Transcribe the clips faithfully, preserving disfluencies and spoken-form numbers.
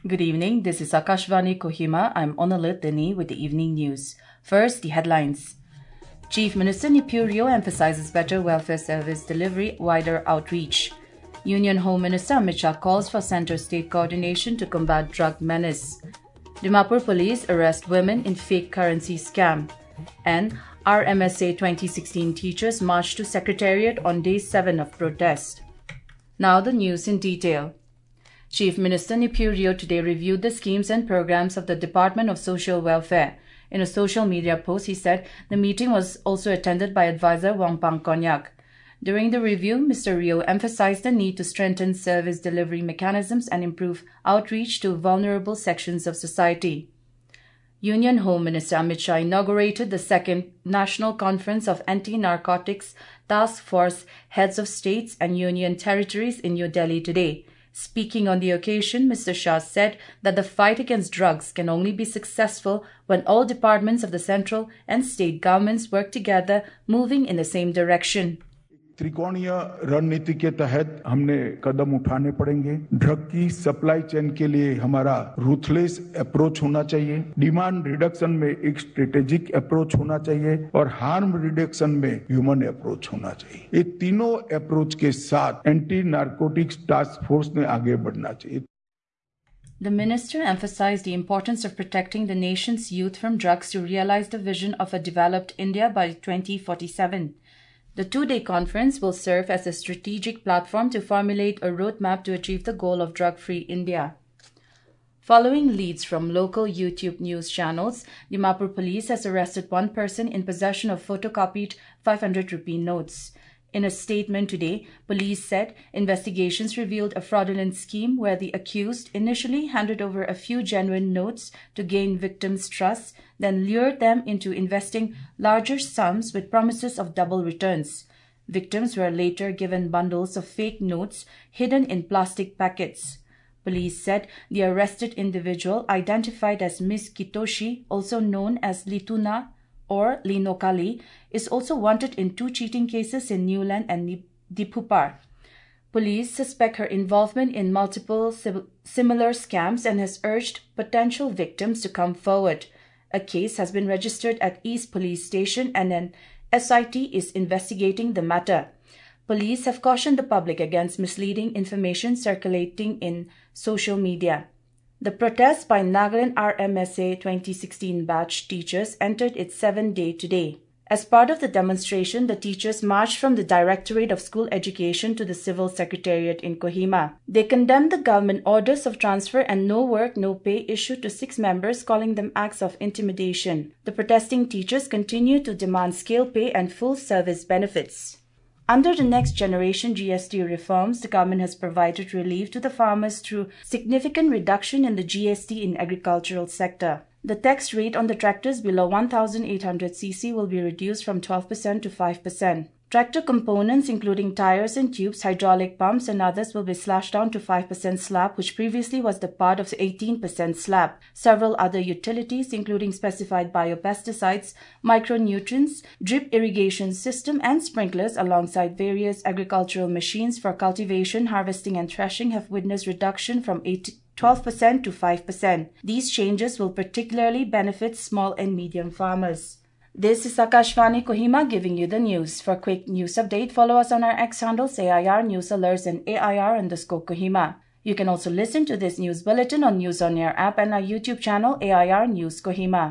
Good evening, this is Akashvani Kohima. I'm Onalit Dini with the evening news. First, the headlines. Chief Minister Neiphiu Rio emphasizes better welfare service delivery, wider outreach. Union Home Minister Amit Shah calls for centre-state coordination to combat drug menace. Dimapur police arrest women in fake currency scam. And R M S A twenty sixteen teachers march to Secretariat on day seven of protest. Now the news in detail. Chief Minister Neiphiu Rio today reviewed the schemes and programs of the Department of Social Welfare. In a social media post, he said the meeting was also attended by advisor Wongpang Konyak. During the review, Mister Rio emphasized the need to strengthen service delivery mechanisms and improve outreach to vulnerable sections of society. Union Home Minister Amit Shah inaugurated the second National Conference of Anti-Narcotics Task Force Heads of States and Union Territories in New Delhi today. Speaking on the occasion, Mister Shah said that the fight against drugs can only be successful when all departments of the central and state governments work together, moving in the same direction. त्रिकोणीय रणनीति के तहत हमने कदम उठाने पड़ेंगे। Drug की supply chain के लिए हमारा रूथलेस अप्रोच होना चाहिए, डिमांड रिडक्शन में एक स्ट्रेटेजिक अप्रोच होना चाहिए और हार्म रिडक्शन में ह्यूमन अप्रोच होना चाहिए। ये तीनों अप्रोच के साथ एंटी नारकोटिक्स टास्क फोर्स ने आगे बढ़ना चाहिए। The minister emphasized the importance of protecting the nation's youth from drugs to realize the vision of a developed India by twenty forty-seven. The two-day conference will serve as a strategic platform to formulate a roadmap to achieve the goal of drug-free India. Following leads from local YouTube news channels, Dimapur police has arrested one person in possession of photocopied five hundred rupee notes. In a statement today, police said investigations revealed a fraudulent scheme where the accused initially handed over a few genuine notes to gain victims' trust, then lured them into investing larger sums with promises of double returns. Victims were later given bundles of fake notes hidden in plastic packets. Police said the arrested individual, identified as Miss Kitoshi, also known as Lituna or Linokali, is also wanted in two cheating cases in Newland and Dipupar. Police suspect her involvement in multiple similar scams and has urged potential victims to come forward. A case has been registered at East Police Station and an S I T is investigating the matter. Police have cautioned the public against misleading information circulating in social media. The protest by Nagaland R M S A twenty sixteen batch teachers entered its seventh day today. As part of the demonstration, the teachers marched from the Directorate of School Education to the Civil Secretariat in Kohima. They condemned the government orders of transfer and no work, no pay issued to six members, calling them acts of intimidation. The protesting teachers continue to demand scale pay and full service benefits. Under the Next Generation G S T reforms, the government has provided relief to the farmers through significant reduction in the G S T in agricultural sector. The tax rate on the tractors below one thousand eight hundred c c will be reduced from twelve percent to five percent. Tractor components including tires and tubes, hydraulic pumps and others will be slashed down to five percent slab, which previously was the part of the eighteen percent slab. Several other utilities including specified biopesticides, micronutrients, drip irrigation system and sprinklers alongside various agricultural machines for cultivation, harvesting and threshing have witnessed reduction from twelve percent to five percent. These changes will particularly benefit small and medium farmers. This is Akashvani Kohima giving you the news. For quick news update, follow us on our X handles A I R News Alerts and A I R underscore Kohima. You can also listen to this news bulletin on News on Air app and our YouTube channel A I R News Kohima.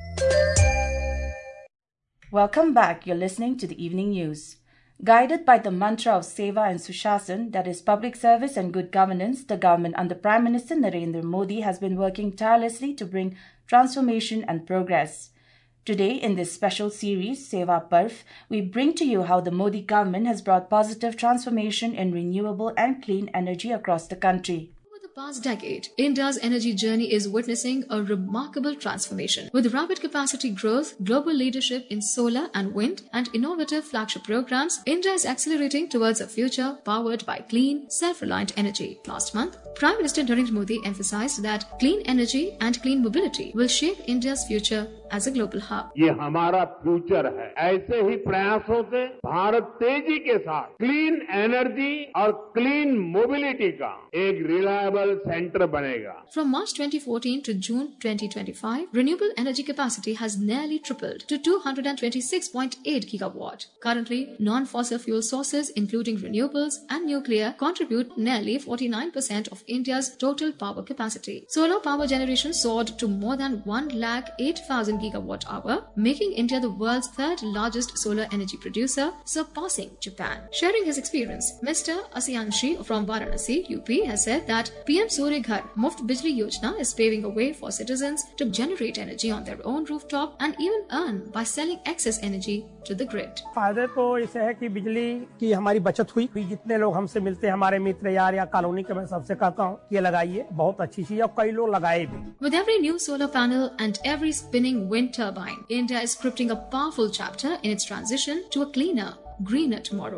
Welcome back. You're listening to the evening news. Guided by the mantra of Seva and Sushasan, that is public service and good governance, the government under Prime Minister Narendra Modi has been working tirelessly to bring transformation and progress. Today, in this special series, Seva Parv, we bring to you how the Modi government has brought positive transformation in renewable and clean energy across the country. Over the past decade, India's energy journey is witnessing a remarkable transformation. With rapid capacity growth, global leadership in solar and wind, and innovative flagship programs, India is accelerating towards a future powered by clean, self-reliant energy. Last month, Prime Minister Narendra Modi emphasized that clean energy and clean mobility will shape India's future as a global hub. ये हमारा future है। ऐसे ही प्रयासों से भारत तेजी के साथ clean energy और क्लीन मोबिलिटी का एक रिलायबल सेंटर बनेगा। From March twenty fourteen to June twenty twenty-five, renewable energy capacity has nearly tripled to two hundred twenty-six point eight gigawatt. Currently, non-fossil fuel sources including renewables and nuclear contribute nearly forty-nine percent of India's total power capacity. Solar power generation soared to more than one lakh eight thousand gigawatt hour, making India the world's third largest solar energy producer, surpassing Japan. Sharing his experience, Mister Asiyanshi from Varanasi, U P, has said that P M Surya Ghar Muft Bijli Yojana is paving a way for citizens to generate energy on their own rooftop and even earn by selling excess energy to the grid. फायदे तो इसे है कि बिजली की हमारी बचत हुई। जितने लोग हमसे मिलते हैं, हमारे मित्र यार या कॉलोनी के, मैं सबसे कहता हूँ ये लगाइए, बहुत अच्छी चीज है, कई लोग लगाए भी। With every new solar panel and every spinning wind turbine, India is scripting a powerful chapter in its transition to a cleaner, greener tomorrow.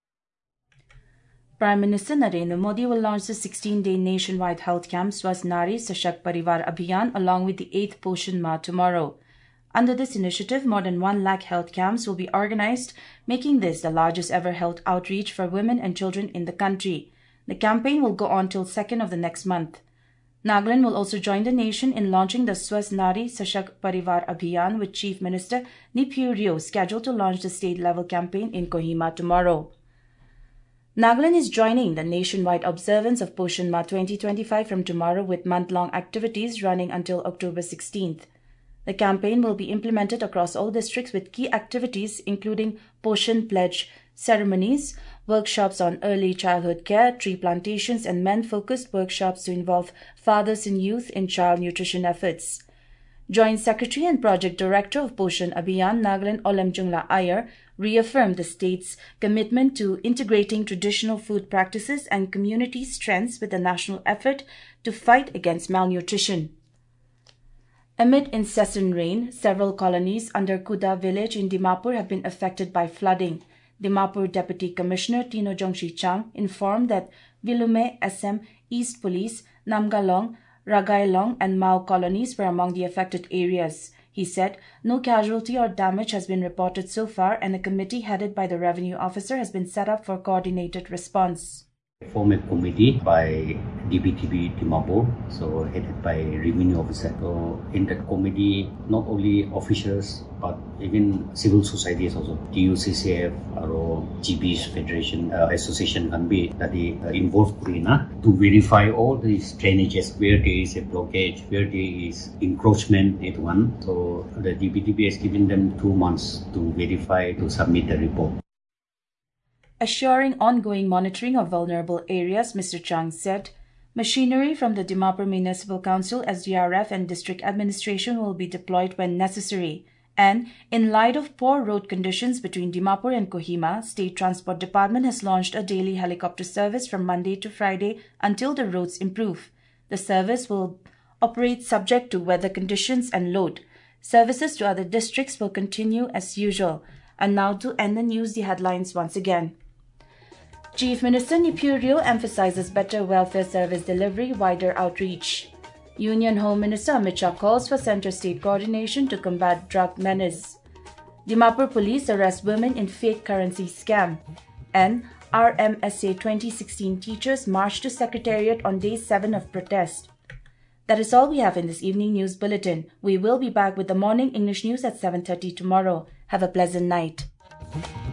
Prime Minister Narendra Modi will launch the sixteen-day nationwide health camp Swasth Nari Sashakt Parivar Abhiyan along with the eighth Poshan Ma tomorrow. Under this initiative, more than one lakh health camps will be organized, making this the largest ever health outreach for women and children in the country. The campaign will go on till second of the next month. Nagaland will also join the nation in launching the Swasth Nari Sashakt Parivar Abhiyan, with Chief Minister Neiphiu Rio scheduled to launch the state-level campaign in Kohima tomorrow. Nagaland is joining the nationwide observance of Poshan Ma twenty twenty-five from tomorrow with month-long activities running until October sixteenth. The campaign will be implemented across all districts with key activities including Poshan Pledge ceremonies, workshops on early childhood care, tree plantations, and men-focused workshops to involve fathers and youth in child nutrition efforts. Joint Secretary and Project Director of Poshan Abhiyan, Nagaland Olamjungla Iyer, reaffirmed the state's commitment to integrating traditional food practices and community strengths with the national effort to fight against malnutrition. Amid incessant rain, several colonies under Kuda village in Dimapur have been affected by flooding. Dimapur Deputy Commissioner Tino Jongshi Chang informed that Vilume, S M, East Police, Namgalong, Ragailong and Mao colonies were among the affected areas. He said no casualty or damage has been reported so far, and a committee headed by the revenue officer has been set up for coordinated response. Form a committee by D B T B Dimapur, so headed by revenue officer. So in that committee, not only officials but even civil societies also, T U C C F or G B's Federation uh, Association can be that they uh, involved cleaner to verify all these drainages where there is a blockage, where there is encroachment at one. So the D B T B has given them two months to verify, to submit the report. Assuring ongoing monitoring of vulnerable areas, Mister Chang said, machinery from the Dimapur Municipal Council, S D R F and district administration will be deployed when necessary. And, in light of poor road conditions between Dimapur and Kohima, State Transport Department has launched a daily helicopter service from Monday to Friday until the roads improve. The service will operate subject to weather conditions and load. Services to other districts will continue as usual. And now to end the news, the headlines once again. Chief Minister Neiphiu Rio emphasizes better welfare service delivery, wider outreach. Union Home Minister Amit Shah calls for centre-state coordination to combat drug menace. Dimapur police arrest women in fake currency scam. And R M S A twenty sixteen teachers march to Secretariat on day seven of protest. That is all we have in this evening news bulletin. We will be back with the morning English news at seven thirty tomorrow. Have a pleasant night.